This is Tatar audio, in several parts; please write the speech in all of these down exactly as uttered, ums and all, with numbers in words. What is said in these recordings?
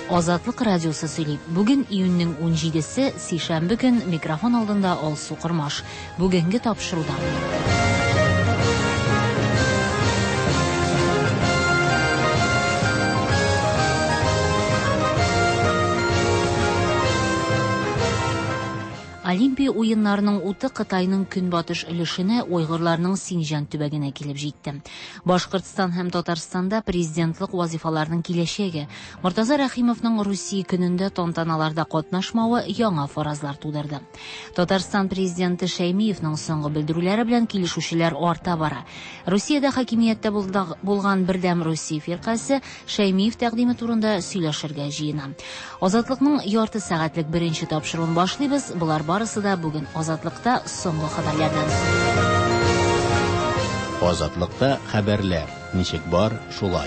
Азатлык радиосы сөйли. Бүген июньнең унҗидесе, сейшәмбе көн, микрофон алдында Алсу Кырмаш. Бүгенге тапшыруда. Олимпия уеннарының уты Кытайның көнбатыш өлешенә, уйгырларның Синҗан төбәгенә килеп җитте. Башкортстан һәм Татарстанда президентлык вазифаларының киләчәге, Мортаза Рәхимовның Русия көнендә тантаналарда катнашмавы яңа фаразлар тудырды. Татарстан президенты Шәймиевның соңгы белдерүләре белән килешүчеләр арта бара. Русиядә хакимияттә булган Бердәм Русия фиркасы Шәймиев тәкъдиме турында сөйләшергә җыена. Азатлыкның ярты сәгатьлек беренче тапшыруын башлыйбыз. Булар барысы да бүген Азатлыкта соңгы хәбәрләрдән. Азатлыкта хәбәрләр. Ничек бар, шулай.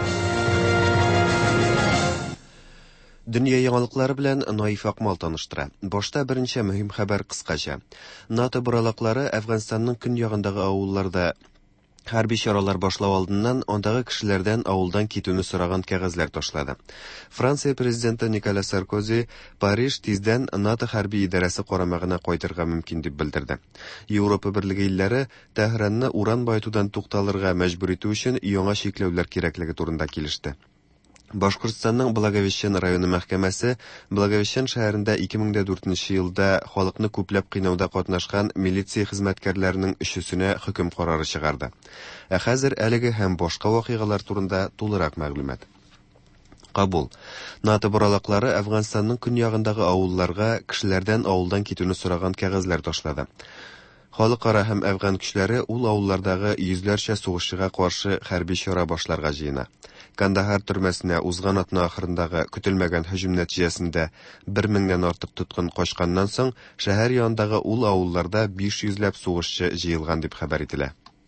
Дөнья яңалыклары белән Наиф Акмал таныштыра. Башта беренче мөһим хәбәр кыскача. НАТО буралаклары Әфганстанның көньягындагы авылларда хәрби чаралар башлау алдыннан андагы кешеләрдән авылдан китүне сораган кәгазьләр ташлады. Франция президенты Николя Саркози Париж тиздән НАТО хәрби идарәсе карамагына кайтырга мөмкин дип белдерде. Европа Берлеге илләре Тәһранны уран байтудан тукталырга мәҗбүр итү өчен яңа чикләүләр кирәклеге турында килеште. Башкортстанның Благовещен районы мәхкәмәсе Благовещен шәһәрендә ике мең дүртенче елда халыкны күпләп кыйнауда катнашкан милиция хезмәткәрләренең өчесенә хөкем карары чыгарды. Ә хәзер әлеге һәм башка вакыйгалар турында тулырак мәгълүмат. Кабул. НАТО буралаклары Әфганстанның көньягындагы авылларга кешеләрдән авылдан китүне сораган кәгазьләр ташлады. Халыкара һәм Әфган көчләре ул авыллардагы йөзләрчә сугышчыга каршы хәрби чара башларга җыена. Кандахар төрмәсенә узган атна ахырындагы көтелмәгән һөҗүм нәтиҗәсендә бер меңнән артык тоткын качканнан соң шәһәр янындагы ул авылларда биш йөзләп сугышчы җыелган дип хәбәр ителә.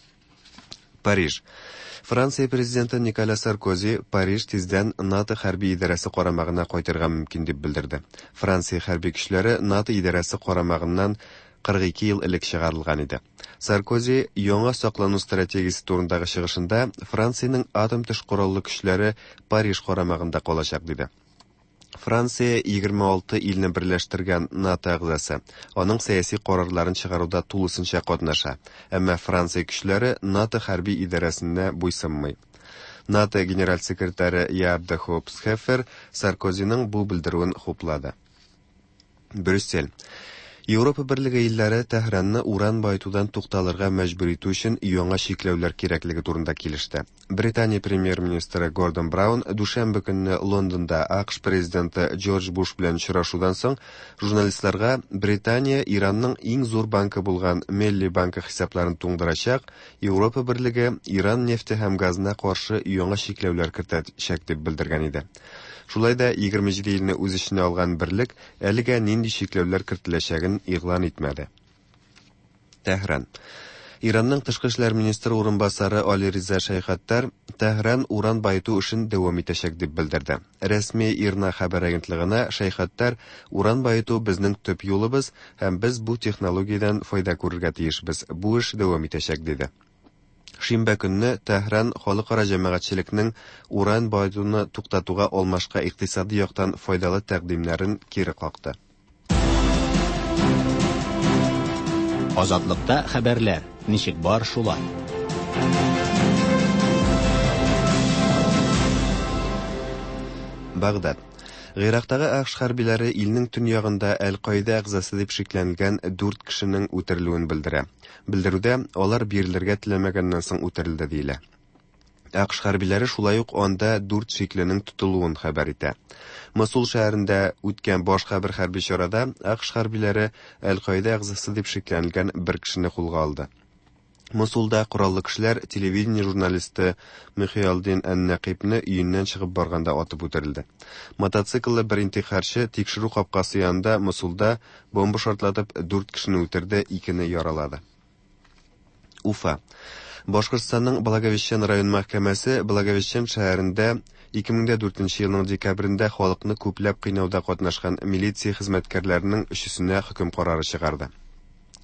Париж. Франция президенты Николя Саркози Париж тиздән НАТО хәрби идарәсе карамагына кайтырга мөмкин дип белдерде. Франция хәрби көчләре НАТО идарәсе карамагыннан кырык ике ел элек чыгарылган иде. Саркози яңа саклану стратегиясе турындагы чыгышында Франциянең атом төш кораллы көчләре Париж карамагында калачак диде. Франция егерме алты илне берләштергән НАТО әгъзасы. Аның сәяси карарларын чыгаруда тулысынча катнаша. Әмма Франция көчләре НАТО хәрби идарәсенә буйсынмый. НАТО генераль секретаре Яап де Хоопс-Хеффер Саркозиның бу белдерүен хуплады. Брюссель. Европа Берлеге илләре Тәһранны уран байтудан тукталырга мәҗбүр итү өчен яңа чикләүләр кирәклеге турында килеште. Британия премьер-министры Гордон Браун дүшәмбе көнне Лондонда АКШ президенты Джордж Буш белән очрашудан соң журналистларга Британия Иранның иң зур банкы булган Милли банкы хисапларын туңдырачак, Европа Берлеге Иран нефте һәм газына каршы яңа чикләүләр кертәчәк дип белдергән иде. Шулай да егерме җиде илне үз иченә алган берлек әлегә нинди чикләүләр кертеләчәген игълан итмәде. Тәһран. Иранның тышкы эшләр министры урынбасары Али Риза Шәйхәттәр Тәһран уран байту эшен дәвам итәчәк дип белдерде. Рәсми Ирна хәбәр агентлыгына Шәйхәттәр уран байту безнең төп юлыбыз һәм без бу технологиядән файда күрергә тиешбез. Бу эш дәвам итәчәк диде. Шимбә көнне Тәһран халыкара җәмәгатьчелекнең уран байтуны туктатуга алмашка икътисади яктан файдалы тәкъдимнәрен кире какты. Азатлыкта хәбәрләр. Ничек бар, шулай. Багдад. Гыйрактагы АКШ хәрбиләре илнең төньягында Әл-Каида әгъзасы дип шикләнгән дүрт кешенең үтерелүен белдерә. Белдерүдә алар бирелергә теләмәгәннән соң үтерелде диелә. АКШ хәрбиләре шулай ук анда дүрт шикленең тотылуын хәбәр итә. Мосул шәһәрендә үткән башка бер хәрби чарада АКШ хәрбиләре Әл-Каида әгъзасы дип шикләнгән бер кешене кулга алды. Мосулда кораллы кешеләр телевидение журналисты Михаилдин Ан-Нақибны өеннән чыгып барганда атып үтерелде. Мотоцикллы бер интихарчы тикшерү капкасы янында Мосулда бомба шартлатып дүрт кешене үтерде, икене яралады. Уфа. Башкортстанның Благовещен район мәхкәмәсе Благовещен шәһәрендә ике мең дүртенче елның декабрендә халыкны күпләп кыйнауда катнашкан милиция хезмәткәрләренең өчесенә хөкем карары чыгарды.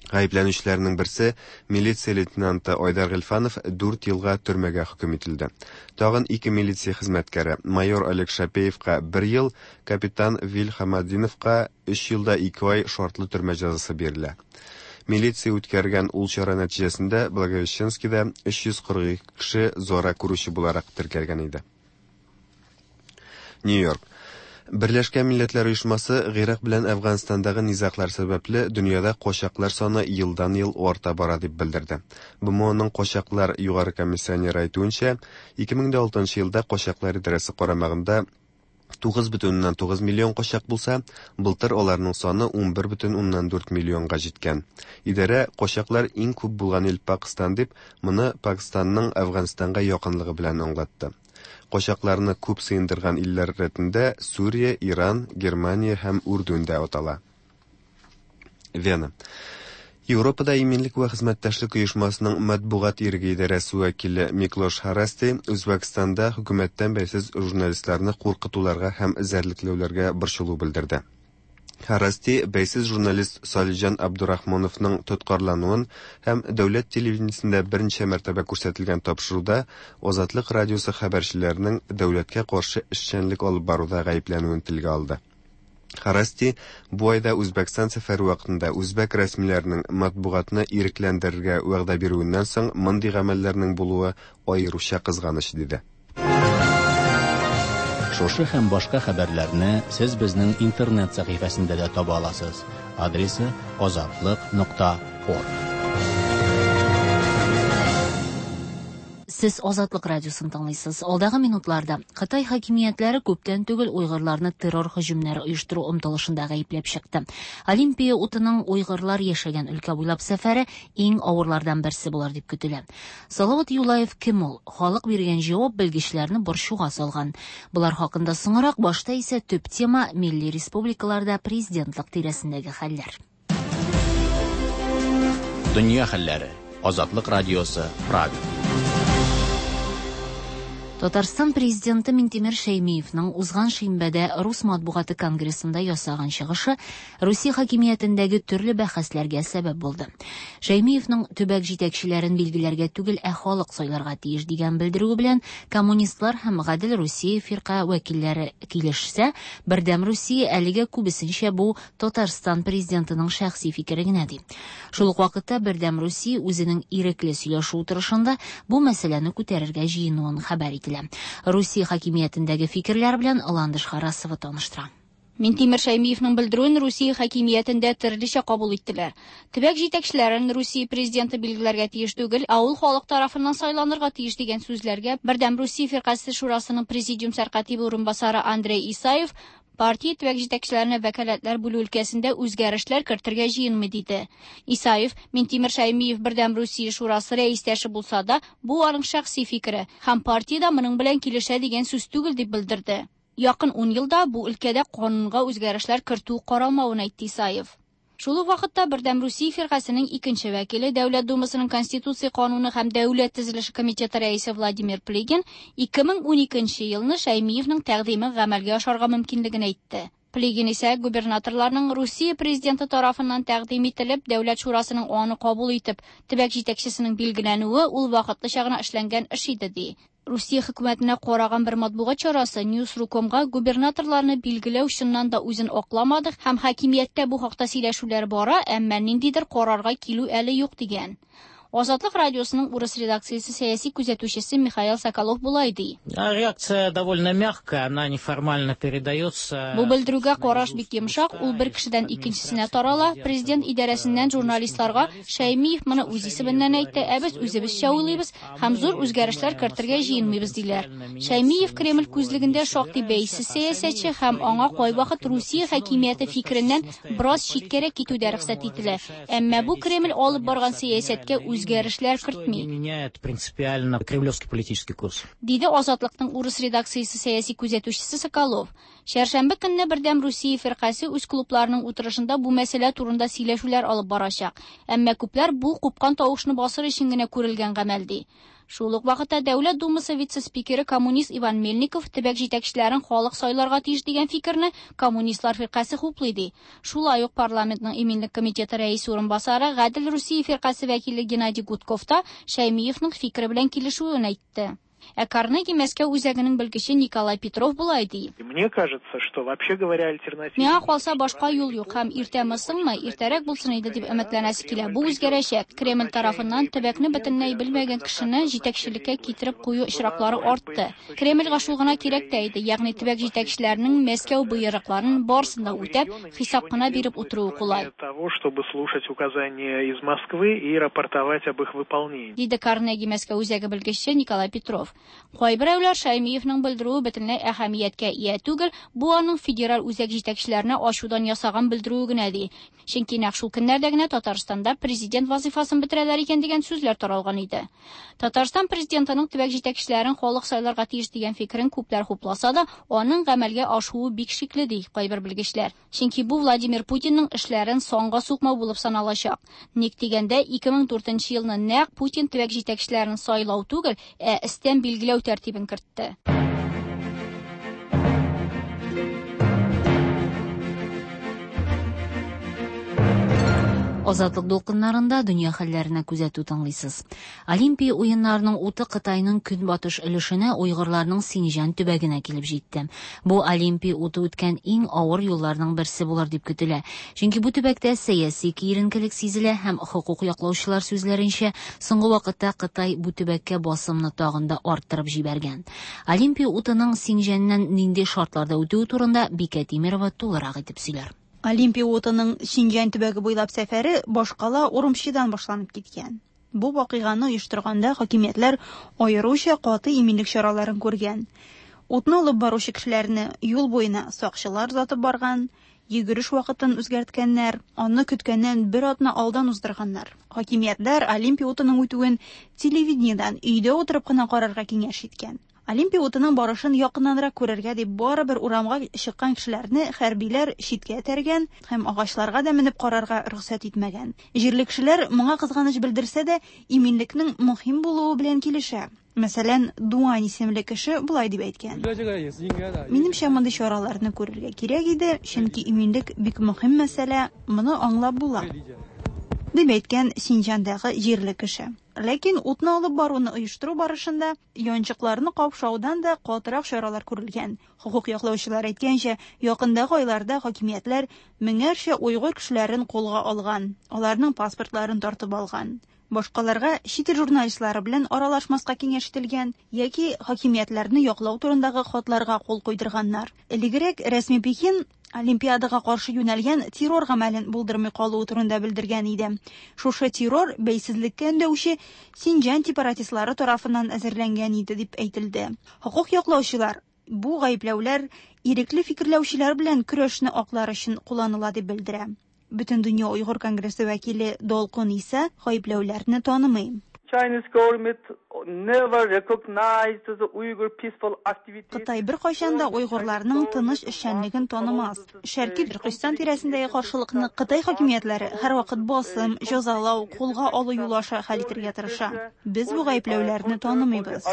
Гаепләнүчеләрнең берсе милиция лейтенанты Айдар Гыйльфанов дүрт елга төрмәгә хөкем ителде. Тагын ике милиция хезмәткәре майор Олег Шапеевка бер ел, капитан Вил Хамадиновка өч елда ике ай шартлы төрмә җәзасы бирелә. Милиция үткәргән ул чара нәтиҗәсендә Благовещенскида өч йөз кырык ике кеше зара күрүче буларак теркәлгән иде. Нью-Йорк. Берләшкән Милләтләр Оешмасы Гыйрак белән Әфганстандагы низаклар сәбәпле дөньяда качаклар саны елдан-ел арта бара дип белдерде. Б М Оның качаклар югары комиссионеры әйтүенчә, ике мең алтынчы елда качаклар идарәсе карамагында тугыз бөтен тугыз миллион качак булса, былтыр аларның саны ун бер бөтен дүрт миллионга җиткән. Идарә качаклар иң күп булган ил Пакистан дип, моны Пакистанның Әфганстанга якынлыгы белән аңлатты. Качакларны күп сыендырган илләр рәтендә Сүрия, Иран, Германия һәм Үрдүн дә атала. Вена. Европада иминлек ва хезмәттәшлек оешмасының матбугат ирге идарәсе вәкиле Миклош Харасти Үзбәкстанда хөкүмәттән бәйсез журналистларны куркытуларга һәм эзәрлекләүләргә борчылу белдерде. Харасти бәйсез журналист Салиҗан Абдурахмановның тоткарлануын һәм дәүләт телевидениесендә беренче мәртәбә күрсәтелгән тапшыруда Азатлык радиосы хәбәрчеләренең дәүләткә каршы эшчәнлек алып баруда гаепләнүен телгә алды. Харасти бу айда Үзбәкстан сәфәре вакытында үзбәк рәсмиләренең матбугатны ирекләндерергә вәгъдә бирүеннән соң мондый гамәлләрнең булуы аеруча кызганыч диде. Шушы һәм башка хәбәрләрне сез безнең интернет сәхифәсендә дә таба аласыз. Адресы азатлык нокта орг. Сез Азатлык радиосын тыңлыйсыз. Алдагы минутларда Кытай хакимиятләре күптән түгел уйгырларны террор һөҗүмнәре оештыру омтылышында гаепләп чыкты. Олимпия утының уйгырлар яшәгән өлкә буйлап сәфәре иң авырлардан берсе булыр дип көтелә. Салават Юлаев кем ул? Халык биргән җавап белгечләрне борчуга салган. Булар хакында соңрак, башта исә төп тема милли республикаларда президентлык тирәсендәге хәлләр. Дөнья хәлләре. Азатлык радиосы, Прага. Татарстан президенты Минтимер Шәймиевның узган шимбәдә Рус матбугаты конгрессында ясаган чыгышы Русия хакимиятендәге төрле бәхәсләргә сәбәп булды. Шәймиевның төбәк җитәкчеләрен билгеләргә түгел, ә халык сайларга тиеш дигән белдерүе белән коммунистлар һәм Гадел Русия фирка вәкилләре килешсә, Бердәм Русия әлегә күбесенчә бу Татарстан президентының шәхси фикере генә ди. Шул ук вакытта Бердәм Русия үзенең ирекле сөйләшү утырышында бу мәсьәләне күтәрергә җыенуын хәбәр итә. Русия хакимиятендәге фикерләр белән Ландыш Харасова таныштыра. Минтимер Шәймиевның белдерүен Русия хакимиятендә төрлечә кабул иттеләр. Төбәк җитәкчеләрен Русия президенты билгеләргә тиеш түгел, ә ул халык тарафыннан сайланырга тиеш дигән сүзләргә Бердәм Русия фиркасы шурасының президиум сәркатибы урынбасары Андрей Исаев партия төбәк җитәкчеләренә вәкаләтләр бүлү өлкәсендә үзгәрешләр кертергә җыенмый диде. Исаев Минтимер Шәймиев Бердәм Русия шурасы рәистәше булса да, бу аның шәхси фикере һәм партиядә моның белән килешә дигән сүз түгел дип белдерде. Якын ун елда бу өлкәдә канунга үзгәрешләр кертү каралмавын әйтте Исаев. Шул ук вакытта Бердәм Русия фиркасының икенче вәкиле Дәүләт Думасының Конституция кануны һәм Дәүләт төзелеше комитеты рәисе Владимир Плигин ике мең уникенче елны Шәймиевның тәкъдиме гамәлгә ашарга мөмкинлеген әйтте. Плигин исә губернаторларның Русия президенты тарафыннан тәкъдим ителеп, Дәүләт шурасының аны кабул итеп, төбәк җитәкчесенең билгеләнүе ул вакытлыча гына эшләнгән эш иде ди. Русия хөкүмәтенә караган бер матбугат чарасы Newsroom.comга губернаторларны билгеләү чыннан да үзен акламадык һәм хакимияттә бу хакта сөйләшүләр бара, әмма ниндидер карарга килү әле юк дигән. Азатлык радиосының урыс редакциясе сәяси күзәтүчесе Михаил Соколов булай ди. Реакция довольно мягкая, она неформально передается. Бу белдерүгә караш бик йомшак, ул бер кешедән икенчесенә тарала. Президент идарәсеннән журналистларга Шәймиев моны үз исеменнән әйтте, ә без үзебезчә уйлыйбыз һәм зур үзгәрешләр кертергә җыенмыйбыз диләр. Шәймиев Кремль күзлегендә шактый бәйсез сәясәтче һәм аңа кайвакыт Русия хакимияте фикереннән бераз читкәрәк китүдә рөхсәт ителә. Әмма бу Кремль алып барган сәясәткә үзгәрешләр кертми. Меняет принципиально кремлевский политический курс. Диде Азатлыкның урыс редакциясе сәяси күзәтүчесе Соколов. Шәршәмбе көнне бердәм Русия фиркасы үз клубларының утырышында бу мәсьәлә турында сөйләшүләр алып барачак. Әмма күпләр бу купкан тавышны басыр өчен генә күрелгән гамәл ди. Шул ук вакытта Дәүләт Думасы вице-спикеры коммунист Иван Мельников төбәк җитәкчеләрен халык сайларга тиеш дигән фикерне коммунистлар фиркасы хуплый ди. Шулай ук парламентның иминлек комитеты рәисе урынбасары Гадел Русия фиркасы вәкиле Геннадий Гудков та Шәймиевның фикере белән килешүен әйтте. Ә Карнеги Мәскәү үзәгенең белгече Николай Петров булай ди. Мне кажется, что вообще говоря, альтернатива. Миңа калса башка юл юк һәм иртәме соңмы, иртәрәк булсын иде дип өметләнәсе килә. Бу үзгәрәчәк. Кремль тарафыннан төбәкне бөтенләй белмәгән кешене җитәкчелеккә китереп кую очраклары артты. Кремльгә шул гына кирәк тә иде, ягъни төбәк җитәкчеләренең Мәскәү боерыкларын барсын да үтәп, хисап кына биреп утыруы кулай. Того, чтобы слушать указания из Москвы и рапортовать об их выполнении. Диде Карнеги Мәскәү үзәге белгече Николай Петров. Кайберәүләр Шәймиевның белдерүе бөтенләй әһәмияткә ия түгел, бу аның федераль үзәк җитәкчеләренә ачудан ясаган белдерүе генә ди. Чөнки нәкъ шул көннәрдә генә Татарстанда президент вазифасын бетерәләр икән дигән сүзләр таралган иде. Татарстан президентының төбәк җитәкчеләрен халык сайларга тиеш дигән фикерен күпләр хупласа да, аның гамәлгә ашуы бик шикле ди кайбер белгечләр. Чөнки бу Владимир Путинның эшләрен соңга сукмау булып саналачак. Ник дигәндә ике мең дүртенче елны нәкъ Путин төбәк җитәкчеләрен сайлау түгел, ә истән билгеләү тәртибен кертте. Азатлык дулкыннарында дөнья хәлләренә күзәтү тыңлыйсыз. Олимпия уеннарының уты Кытайның көнбатыш өлешенә уйгырларның Синьҗан төбәгенә килеп җитте. Бу Олимпия уты үткән иң авыр юлларның берсе булыр дип көтелә. Чөнки бу төбәктә сәяси киеренкелек сизелә һәм хокук яклаучылар сүзләренчә, соңгы вакытта Кытай бу төбәккә басымны тагын да арттырып җибәргән. Олимпия утының Синьҗаннан нинди шартларда үтүе турында Бикә Тимерова тулырак итеп сөйләр. Олимпия утының Синьҗан төбәге буйлап сәфәре башкала Урумчидан башланып киткән. Бу вакыйганы оештырганда хакимиятләр аеруча каты иминлек чараларын күргән. Утны алып баручы кешеләрне юл буена сакчылар узатып барган, йөгереш вакытын үзгәрткәннәр, аны көткәннән бер атна алдан уздырганнар. Хакимиятләр Олимпия утының үтүен телевидениедан өйдә утырып кына карарга киңәш иткән. Олимпия утының барышын якыннанрак күрергә дип барыбер урамга чыккан кешеләрне хәрбиләр читкә тәргән һәм агачларга да менеп карарга рөхсәт итмәгән. Җирле кешеләр моңа кызганыч белдерсә дә, иминлекнең мөһим булуы белән килешә. Мәсәлән, Дуан исемле кеше булай дип әйткән. Минемчә, мондый чараларны күрергә кирәк иде, чөнки иминлек бик мөһим мәсьәлә, моны аңлап була. Дип әйткән Синьҗандагы җирле кеше. Ләкин утны алып баруны оештыру барышында янчыкларны капшаудан да катырак чаралар күрелгән. Хукук яклаучылар әйткәнчә, якындагы айларда хакимиятләр меңәрчә уйгыр кешеләрен кулга алган, аларның паспортларын тартып алган. Башкаларга чит ил журналистлары белән аралашмаска киңәш ителгән яки хакимиятләрне яклау турындагы хатларга кул куйдырганнар. Элегрәк рәсми Пекин Олимпиадага каршы юнәлгән террор гамәлен булдырмый калуы турында белдергән иде. Шушы террор бәйсезлеккә өндәүче Синьҗан сепаратистлары тарафыннан әзерләнгән иде дип әйтелде. Хукук яклаучылар бу гаепләүләр ирекле фикерләүчеләр белән көрәшне аклар өчен кулланыла дип белдерә. Бөтен дөнья уйгыр конгрессы вәкиле Долкун исә гаепләүләрне танымый. Chinese government never recognized the Uyghur peaceful activities. Кытай бер кайчан да уйгырларның тыныч эшчәнлеген танымас. Шәрқи Төркстан тирәсендәге каршылыкны Кытай хакимиятләре һәрвакыт басым, җәзалау, кулга алу юлаша хәл итәргә тырыша. Без бу гаепләүләрне танымыйбыз.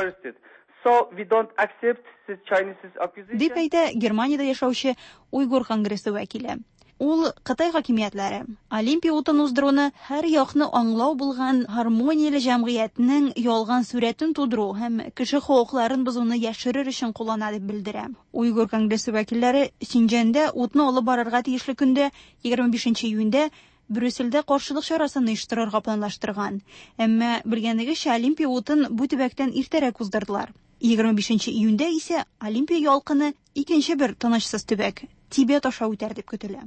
So we don't accept the Chinese accusation. Дип әйтә Германиядә яшәүче уйгыр конгрессы вәкиле. Ул Кытай хакимиятләре Олимпия утын уздыруны һәр якны аңлау булган гармонияле җәмгыятьнең ялган сурәтен тудыру һәм кеше хукукларын бозуны яшерер өчен куллана дип белдерә. Уйгыр конгрессы вәкилләре Синьҗанда утны алып барырга тиешле көндә егерме бишенче июньдә Брюссельдә каршылык чарасын оештырырга планлаштырган. Әмма белгәнегезчә Олимпия утын бу төбәктән иртәрәк уздырдылар. егерме бишенче июньдә исә Олимпия ялкыны икенче бер тынычсыз төбәк Тибет аша үтәр дип көтелә.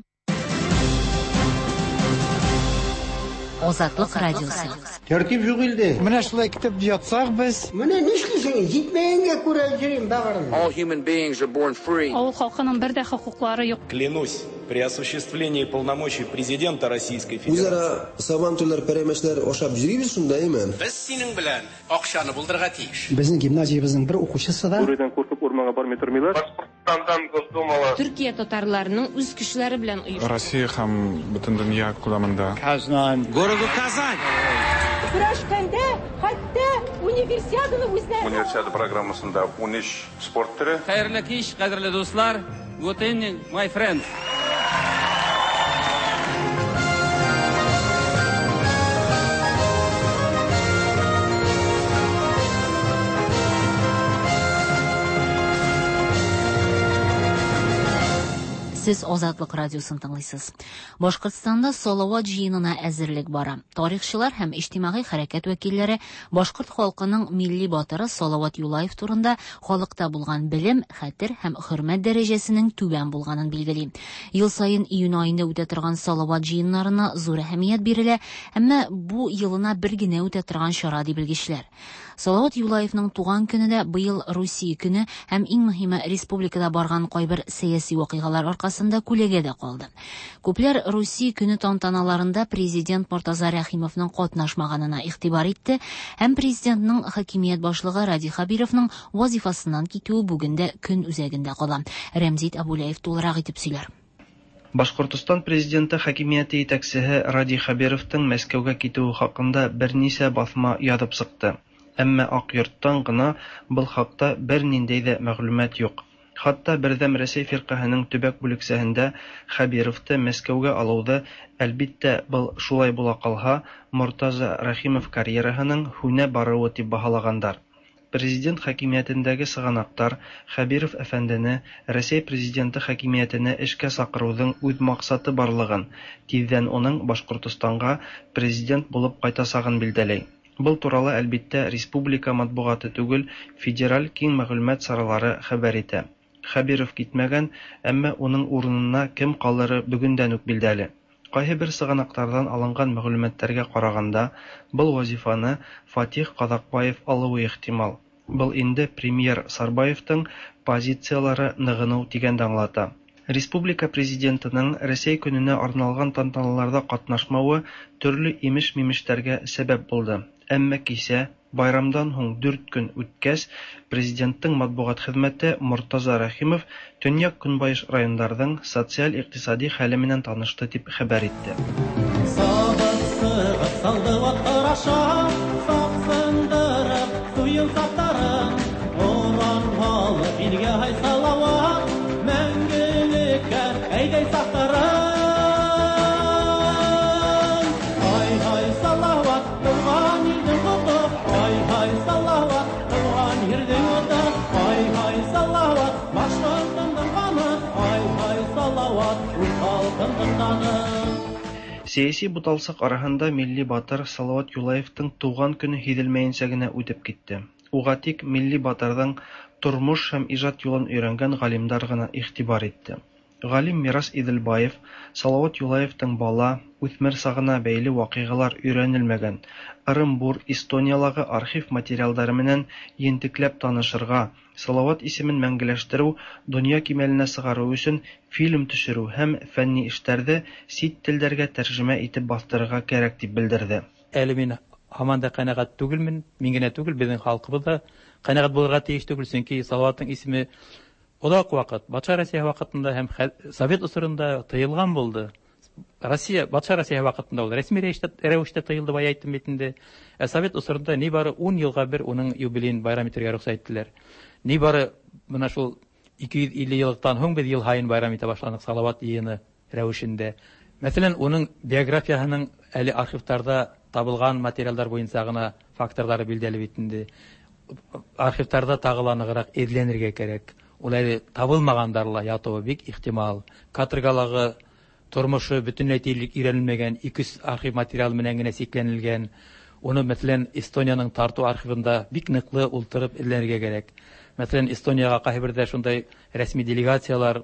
Азатлык радиосы. Тәртип юк илдә. Менә шулай китеп ятсак без. Менә нишлисең? Җитмәгәнгә күрә җирем багырым. All human beings are born free. Авыл халкының бер дә хокуклары юк. Клянусь, при осуществлении полномочий президента Российской Федерации. Үзара сабантуйлар пәрәмәчләр ашап йөрибез шундаймы? Без синең белән акчаны булдырырга тиеш. Безнең гимназиябезнең бер укучысы да. Бүредән куркып урманга бармый тормыйлар. Türkiye татарларының үз көчләре белән оештырылган. Россия һәм бөтен дөнья күләмендә. Казань. Городу Казань. Күрәшкәндә хәтта универсиаданы үзләре. Универсиада программасында ун өч спорт төре. Хәерле кич, кадерле дуслар. Good evening, my friends. Сез Азатлык радиосын тыңлыйсыз. Башкортстанда Салават җыенына әзерлек бара. Тарихчылар һәм иҗтимагый хәрәкәт вәкилләре башкорт халкының милли батыры Салават Юлаев турында халыкта булган белем, хәтер һәм хөрмәт дәрәҗәсенең түбән булганын билгели. Ел саен июнь аенда үтә торган Салават җыеннарына зур әһәмият бирелә, әмма бу елына бер генә үтә торган чара дип белгечләр. Салават Юлаевның туган көне дә быел Русия көне һәм иң мөһиме республикада барган кайбер сәяси вакыйгалар аркасында күләгәдә калды. Күпләр Русия көне тантаналарында президент Мортаза Рәхимовның катнашмаганына игътибар итте һәм президентның хакимият башлыгы Ради Хабировның вазифасыннан китүе бүген дә көн үзәгендә кала. Рәмзит Абулаев тулырак итеп сөйләр. Башкортстан президенты хакимияте итәкчесе Ради Хабировның Мәскәүгә китүе хакында берничә басма язып сыкты. Әмма ак йорттан гына был хакта бер ниндәй дә мәгълүмат юк. Хатта бердәм Рәсәй фиркаһының төбәк бүлексәһендә Хабировты Мәскәүгә алуды, әлбиттә, был шулай була калса, Мортаза Рәхимов карьераһының һүнә баруы дип баһалагандар. Президент хакимиятендәге сыганактар Хабиров әфәндене Рәсәй президенты хакимиятенә эшкә сакырудың үз максаты барлыгын, тиздән уның Башкортстанга президент булып кайтасагын билдәләй. Был туралы әлбиттә республика матбугаты түгел, федераль киң мәгълүмат саралары хәбәр итә. Хабиров китмәгән, әмма уның урынына кем калыры бүгендән үк билдәле. Кайһы бер сыганактардан алынган мәгълүматларга караганда, был вазифаны Фатих Казакбаев алуы ихтимал. Был инде премьер Сарбаевтың позициялары ныгыну дигәнне аңлата. Республика президентының Рәсәй көненә арналган тантаналарда катнашмавы төрле имеш-мимештәргә сәбәп булды. Әмма кисә байрамдан һуң дүрт көн үткәч, президенттың матбугат хезмәте Мортаза Рәхимов Төньяк Көнбайыш районнарының социаль-икътисади хәле менән танышты дип хәбәр итте. Сәяси буталсык араһында милли батыр Салават Юлаевтың туган көне һиҙелмәйенсә генә үтеп китте. Уға тик милли батырҙың тормош һәм ижад юлын өйрәнгән галимдар гына игътибар итте. Галим Мирас Иделбаев Салават Юлаевтың бала, үҫмер сағына бәйле ваҡиғалар өйрәнелмәгән, Ырымбур, Эстониялағы архив материалдары менән ентекләп танышырға, Салават исемен мәңгеләштереү, донъя кимәленә сығарыу өсөн фильм төшөрөү һәм фәнни эштәрҙе сит телдәргә тәржемә итеп баҫтырырға кәрәк дип белдерҙе. Әле мин һаман да ҡәнәғәт түгелмен, мин генә түгел, беҙҙең халҡыбыҙ да ҡәнәғәт булырға тейеш түгел, сөнки Салаваттың исеме оҙаҡ ваҡыт, батша Рәсәйә ваҡытында һәм Совет осоронда тыйылған булды. Россия, батша Рәсәйә ваҡытында ул рәсми рәүештә тыйылды, бая әйттем бит инде. Ә Совет осоронда ни бары ун йылға бер уның юбилейын байрам итергә рөхсәт иттеләр. Ни бары бына шул ике йөҙ илле йыллыҡтан һуң беҙ йыл һайын байрам итә башланыҡ Салават йыйыны рәүешендә. Мәҫәлән, уның биографияһының әле архивтарда табылған материалдар буйынса гына факторҙары билдәле бит инде. Архивтарда тағыланығыраҡ эҙләнергә кәрәк. Ул әле табылмағандар ла ятыуы бик ихтимал. Каторгалағы тормошо бөтөнләй тиерлек өйрәнелмәгән, ике-өс архив материал менән генә сикләнелгән. Уны, мәҫәлән, Эстонияның тарту архивында бик ныҡлы ултырып эҙләргә кәрәк. Мәҫәлән, Эстонияға ҡайһы берҙә шундай рәсми делегациялар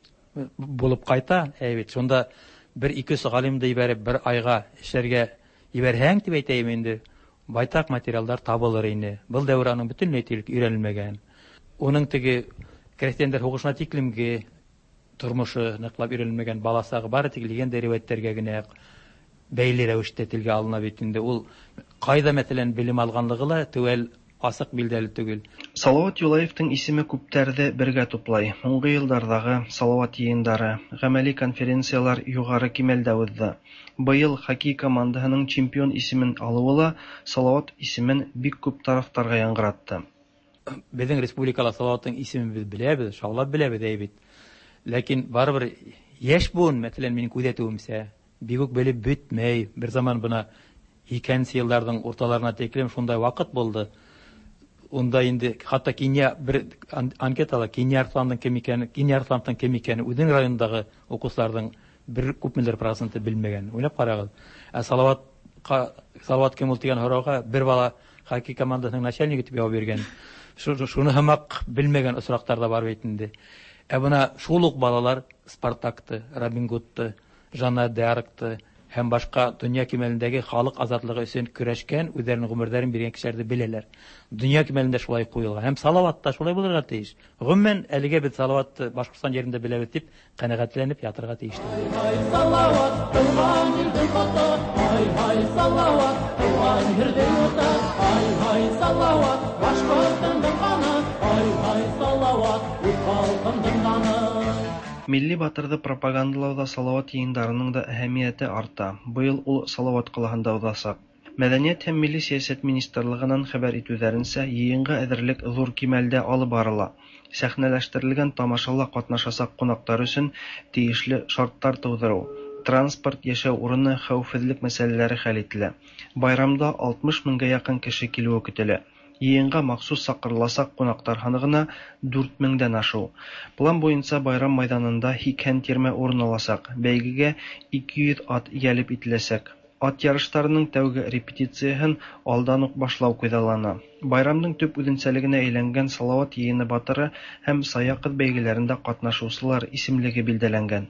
булып ҡайта, әйбит, шунда бер-ике-өс ғалимды ебәреп, бер айға эшләргә ебәрһәң, тип әйтәйем инде, байтаҡ материалдар табылыр ине. Был дәүраның бөтөнләй тиерлек өйрәнелмәгән. Уның теге крәҫтиәндәр һуғышына тиклемге тормошо ныҡлап өйрәнелмәгән баласағы бары тик легенда риүәйәттәргә генә бәйле рәүештә телгә алына бит инде. Ул ҡайҙа, мәҫәлән, белем алғанлығы ла теүәл асык билдәле түгел. Салават Юлаевтың исеме күптәрде бергә туплай. Уңгы еллардагы Салават йыендары, гамәли конференциялар югары кимәлдә узды. Быел хоккей командаһының чемпион исемен алуы Салават исемен бик күп тарафтарга яңгыратты. Безнең республикала Салаваттың исемен без беләбез, шаулап беләбез әйбит. Ләкин барыбер яшь буын, мәсәлән, минем күзәтүемсә, бик үк белеп бетмәй. Бер заман бына икенче елларның урталарына тәклем шундай вакыт булды. Унда инде хатта Кения бер анкетала Кения Арсландың кем икәнен, Кения Арсландың кем икәнен үзенең районындагы укучыларның бер күпмелер проценты белмәгән. Уйлап карагыз. Ә Салават Салават кем ул дигән һорауга бер бала хоккей командасының начальнигы дип җавап биргән. Шуны һәммәк белмәгән осраклар да бар бит инде. Ә бuna шул ук балалар Спартакты, Робин Гудты, Жанна д'Аркты һәм башка дөнья кимәлендәге халык азатлыгы өчен көрәшкән, үзләренең гомерләрен биргән кешеләрне беләләр. Дөнья кимәлендә шулай куелган. Һәм Салават та шулай булырга тиеш. Гомумән әлегә бит Салаватты Башкортстан җирендә беләбез дип канәгатьләнеп ятырга тиеш. Ай Салават, туган илдә фото, ай ай Салават, туган җирдә юта, ай ай Салават, Башкортстанның каны, ай ай Салават, халкымның каны. Милли батырды пропагандалауда Салават йыендарының да әһәмияте арта. Быел ул Салават калаһында узачак. Мәдәният һәм милли сәясәт министрлыгының хәбәр итүләренчә, йыенга әзерлек зур кимәлдә алып барыла. Сәхнәләштерелгән тамашала катнашачак кунаклар өчен тиешле шартлар тудыру, транспорт, яшәү урыны, хәвефсезлек мәсьәләләре хәл ителә. Байрамда алтмыш меңгә якын кеше килүе көтелә. Йыенга махсус сакырыласак кунаклар саны гына дүрт меңдән ашу. План буенча байрам майданында икән тирмә урын алачак. Бәйгегә ике йөз ат ялеп ителәсәк. Ат ярышларының тәүге репетицияһен алдан ук башлау күзаллана. Байрамның төп үзенчәлегенә әйләнгән Салават йыены батыры һәм Саякыт бәйгеләрендә катнашучылар исемлеге билдәләнгән.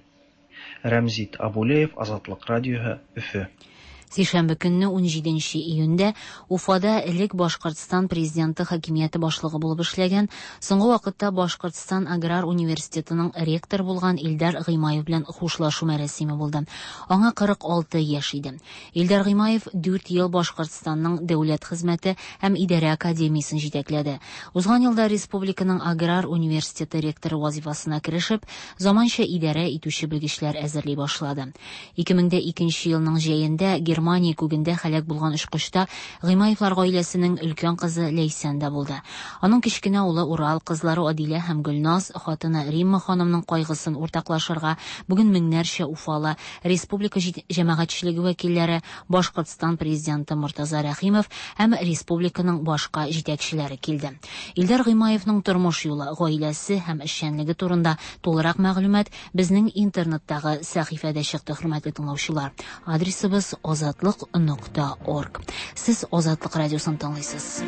Рәмзит Абулеев, Азатлык радиоһы, Өфө. Сишәмбе көнне ун җиденче июньдә Уфада элек Башкортстан президенты хакимияте башлыгы булып эшләгән, соңгы вакытта Башкортстан аграр университетының ректор булган Илдар Гыймаев белән хушлашу мәрәсиме булды. Аңа кырык алты яшь иде. Илдар Гыймаев дүрт ел Башкортстанның дәүләт хезмәте һәм идарә академиясын җитәкләде. Узган елда республиканың аграр университеты ректоры вазифасына керешеп, заманча идарә итүче белгечләр әзерли башлады. ике мең икенче елның җәендә Германия күгендә хәлак булган очкычта Гыймаевлар гаиләсенең өлкән кызы Ләйсән дә булды. Аның кичкенә улы Урал, кызлары Адилә һәм Гөлназ, хатыны Римма ханымның кайгысын уртаклашырга бүген меңнәрчә уфалы республика җәмәгатьчелеге вәкилләре, Башкортстан президенты Муртаза Рәхимов һәм республиканың башка җитәкчеләре килде. Илдар Гыймаевның тормыш юлы, гаиләсе һәм эшчәнлеге турында тулырак мәгълүмат безнең интернеттагы сәхифәдә чыкты, хөрмәтле тыңлаучылар. Адресыбыз озатлык нокта орг. Сез Азатлык радиосын тыңлыйсыз.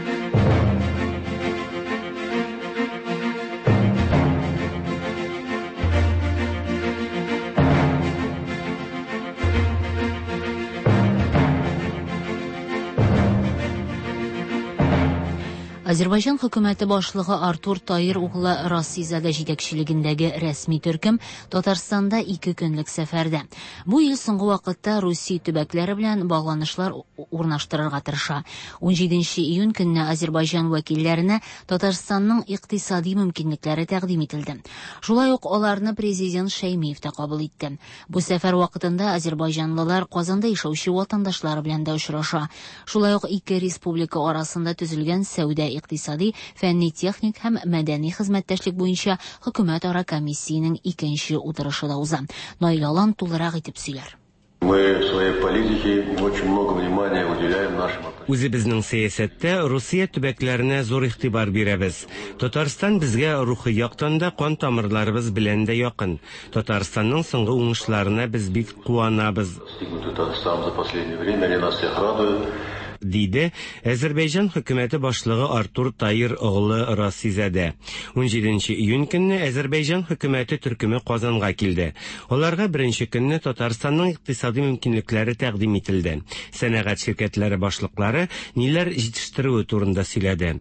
Азербайҗан хөкүмәте башлыгы Артур Таир углы Расизада җитәкчелегендәге рәсми төркем Татарстанда ике көнлек сәфәрдә. Бу ел соңгы вакытта Русия төбәкләре белән багланышлар урнаштырырга тырыша. ун җиденче июнь көнне Азербайҗан вәкилләренә Татарстанның икътисади мөмкинлекләре тәкъдим ителде. Шулай ук аларны президент Шәймиев тә кабул итте. Бу сәфәр вакытында азербайҗанлылар Казанда яшәүче ватандашлары белән дә очраша. Шулай ук ике республика арасында төзелгән сәүдә икътисади, фәнни-техник һәм мәдәни хезмәттәшлек буенча хөкүмәт-ара комиссиянең икенче утырышы да уза. Наил Алан тулырак итеп сөйләр. Үзебезнең сәясәттә Русия төбәкләренә зур игътибар бирәбез. Татарстан безгә рухи яктан да кан тамырларыбыз белән дә якын. Татарстанның соңгы уңышларына без бик куанабыз, диде Азербайҗан хөкүмәте башлыгы Артур Таир оглы Расизадә. ун җиденче июнь көнне Азербайҗан хөкүмәте төркеме Казанга килде. Аларга беренче көнне Татарстанның икътисади мөмкинлекләре тәкъдим ителде. Сәнәгать ширкәтләре башлыклары ниләр җитештерүе турында сөйләде.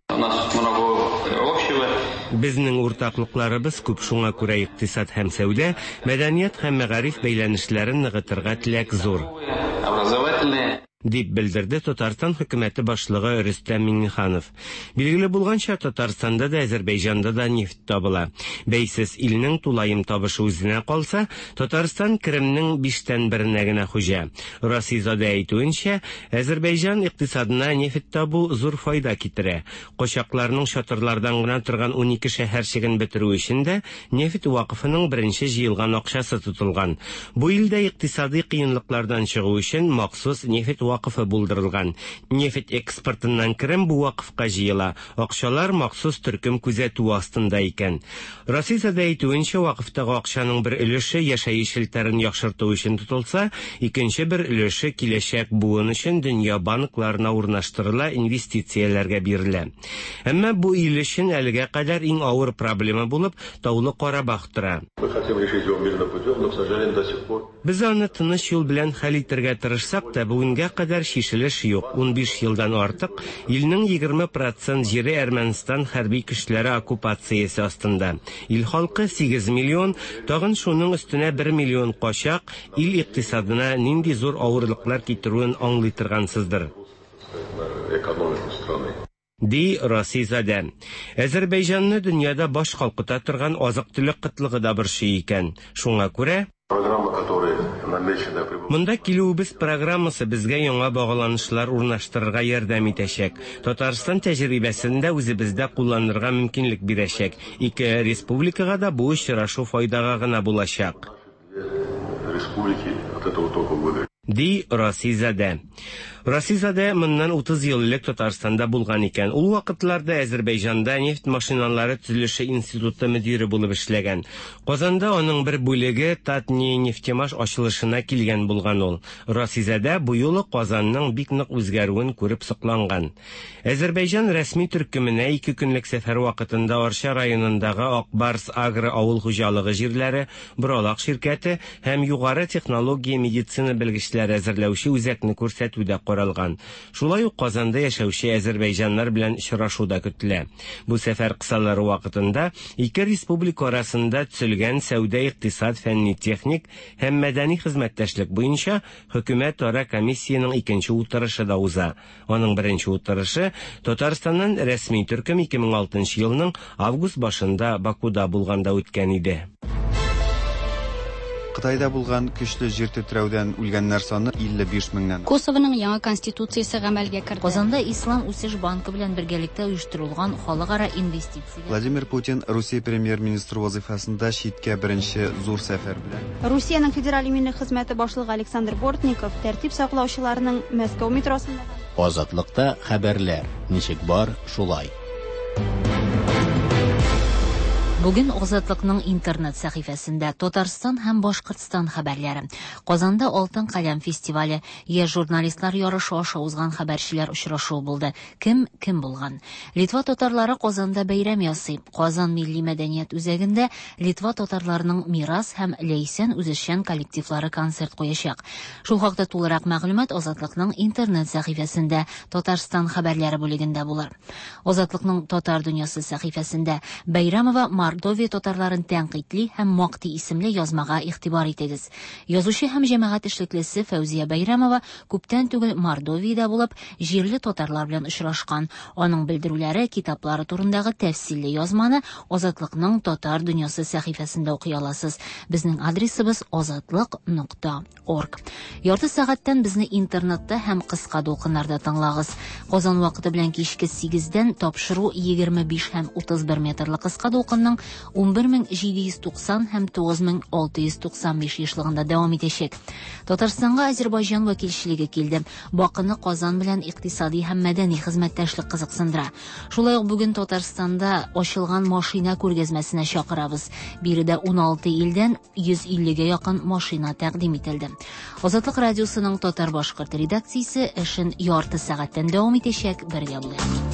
Безнең уртаклыкларыбыз күп, шуңа күрә икътисад һәм сәүдә, мәдәният һәм мәгариф бәйләнешләрен ныгытырга теләк зур. дип белдерде Татарстан хөкүмәте башлыгы Рөстәм Миңнеханов. Билгеле булганча, Татарстанда да, Азәрбайҗанда да нефть табыла. Бәйсез илнең тулаем табышы үзенә калса, Татарстан Кремнең биштән беренә генә хуҗа. Расизада әйтүенчә, Азәрбайҗан икътисадына нефть табу зур файда китерә. Кочакларның шатырлардан гына торган унике шәһәрчеген бетерү өчен дә нефть вакыфының беренче җыелган акчасы тотылган. Бу илдә икътисади кыенлыклардан чыгу өчен махсус нефть вакыфы булдырылган. Нефть экспортыннан Крем бу вакыфка җыела. Акчалар махсус төркем күзәтү астында икән. Расизада әйтүенчә, вакыфтагы акчаның бер өлеше яшәеш шелтәрен яхшырту өчен тотылса, икенче бер өлеше киләчәк буын өчен дөнья банкларына урнаштырыла, инвестицияләргә бирелә. Әмма бу ил өчен әлегә кадәр иң авыр проблема булып Таулы Карабах тора. Без аны тыныч юл белән хәл итәргә тырышсак та, бүгенгә кадәр шишелеш юк. ун биш елдан артык илнең егерме процент җире Әрмәнстан хәрби көчләре оккупациясе астында. Ил халкы сигез миллион, тагын шуның өстенә бер миллион качак, ил икътисадына нинди зур авырлыклар китерүен аңлый торгансыздыр. Ди Расизада. Азәрбайҗанны дөньяда баш калкыта торган азык-төлек кытлыгы да борчый икән. Шуңа күрә монда килүебез программасы безгә яңа багланышлар урнаштырырга ярдәм итәчәк. Татарстан тәҗрибәсендә үзебездә кулланырга мөмкинлек бирәчәк. Ике республикага да бу очрашу файдага гына булачак. Ди Расизада. Расизада моннан утыз ел элек Татарстанда булган икән. Ул вакытларда Азәрбайҗанда нефть машиналары төзелеше институты мөдире булып эшләгән. Казанда аның бер бүлеге Татни нефтемаш ачылышына килгән булган ул. Расизада бу юлы Казанның бик нык үзгәрүен күреп сокланган. Азәрбайҗан рәсми төркеменә ике көнлек сәфәр вакытында Арча районындагы Акбарс агро авыл хуҗалыгы җирләре, Боралак ширкәте һәм югары технология медицина белгечләре әзерләүче үзәкне күрсәтүдә каралган. Шулай ук Казанда яшәүче азәрбайҗаннар белән очрашуда көтелә. Бу сәфәр кысалары вакытында ике республика арасында төзелгән сәүдә, икътисад, фәнни, техник һәм мәдәни хезмәттәшлек буенча хөкүмәт-ара комиссияның икенче утырышы да уза. Аның беренче утырышы Татарстаннан рәсми төркем ике мең алтынчы елның август башында Бакуда булганда үткән иде. Кытайда булган көчле җир тетрәүдән үлгәннәр саны илле биш меңнән. Косовоның яңа конституциясе гамәлгә керде. Казанда Ислам үсеш банкы белән бергәлектә оештырылган халыкара инвестиция. Владимир Путин Русия премьер-министры вазифасында читкә беренче зур сәфәр белән. Русиянең федераль иминлек хезмәте башлыгы Александр Бортников тәртип саклаучыларның Мәскәү метросында. Азатлыкта хәбәрләр. Ничек бар, шулай. Бүген Азатлыкның интернет сәхифәсендә Татарстан һәм Башкортстан хәбәрләре. Казанда Алтын каләм фестивале, яшь журналистлар ярышы аша узган хәбәрчеләр очрашуы булды. Кем кем булган? Литва татарлары Казанда бәйрәм ясый. Казан милли мәдәният үзәгендә Литва татарларының Мирас һәм Лейсән үзешчән коллективлары концерт куячак. Шул хакта тулырак мәгълүмат Азатлыкның интернет сәхифәсендә Татарстан хәбәрләре бүлегендә булыр. Азатлыкның татар дөньясы сәхифәсендә Бәйрәмова Мордовия татарларын тәнкыйтьли һәм мактый исемле язмага игътибар итегез. Язучы һәм җәмәгать эшлеклесе Фәүзия Бәйрәмова күптән түгел Мордовиядә булып, җирле татарлар белән очрашкан. Аның белдерүләре, китаплары турындагы тәфсилле язманы Азатлыкның татар дөньясы сәхифәсендә укый аласыз. Безнең адресыбыз азатлык нокта орг. Ярты сәгатьтән безне интернетта һәм кыска дулкыннарда тыңлагыз. Казан вакыты белән кичке сигездән тапшыру егерме биш һәм утыз бер метрлы кыска дулкынның ун бер мең җиде йөз туксан һәм тугыз мең алты йөз туксан биш ешлыгында дәвам итәчәк. Татарстанга Азәрбайҗан вәкилчелеге килде. Бакыны Казан белән икътисади һәм мәдәни хезмәттәшлек кызыксындыра. Шулай ук бүген Татарстанда ачылган машина күргәзмәсенә чакырабыз. Биредә ун алты илдән йөз иллегә якын машина тәкъдим ителде. Азатлык радиосының татар-башкорт редакциясе эшен ярты сәгатьтән дәвам итәчәк. Бергә булыгыз.